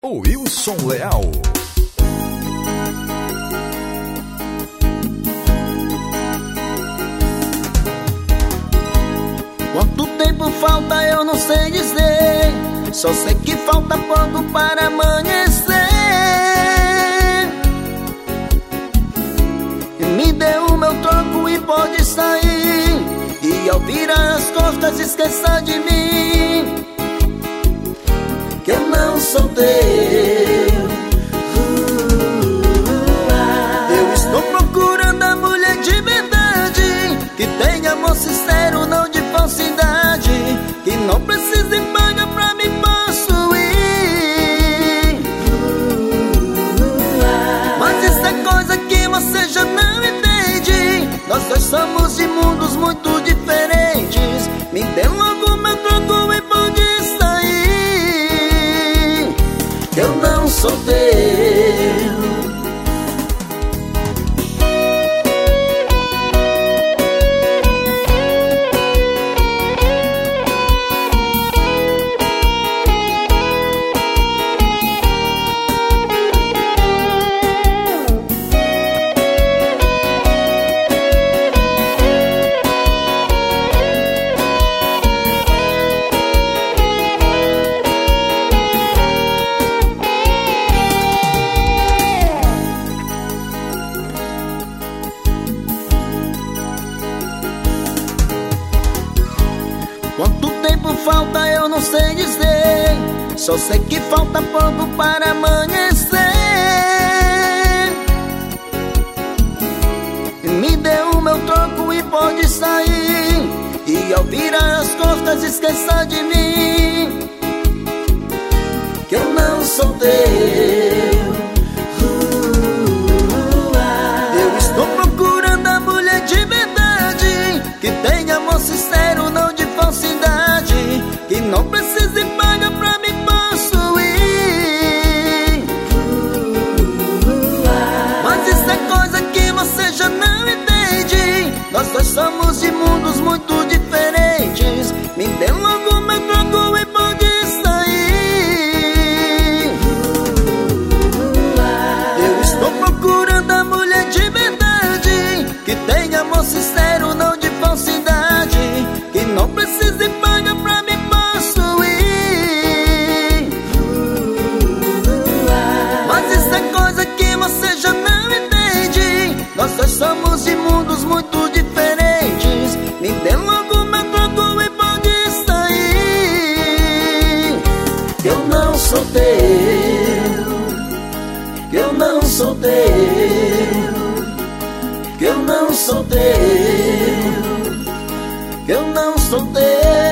Wilson Leal. Quanto tempo falta eu não sei dizer, só sei que falta pouco para amanhecer. Me dê o meu troco e pode sair, e ao virar as costas esqueça de mim, que eu não sou teu. Eu estou procurando a mulher de verdade, que tenha amor sincero, não de falsidade, que não precise pagar pra me possuir. Mas isso é coisa que você já não entende, nós dois somos de mundos muito diferentes. Me dê logo meu troco e pode sair, eu não sou teu. Quanto tempo falta eu não sei dizer, só sei que falta pouco para amanhecer. Me dê o meu troco e pode sair, e ao virar as costas esqueça de mim, que eu não sou teu. Eu estou procurando a mulher de verdade, que tenha amor sincero, não de falsidade, que não precise pagar pra me possuir. Mas isso é coisa que você já não entende, nós dois somos de mundos muito diferentes. Me dê logo meu troco e pode sair. Eu estou procurando a mulher de verdade, que tenha amor sincero, não de falsidade, que não precise pagar pra me possuir. Mas isso é coisa que você já não entende, nós dois somos de mundos muito diferentes. Me dê logo meu troco e pode sair, que eu não sou teu, que eu não sou teu, que eu não sou teu, que eu não sou teu.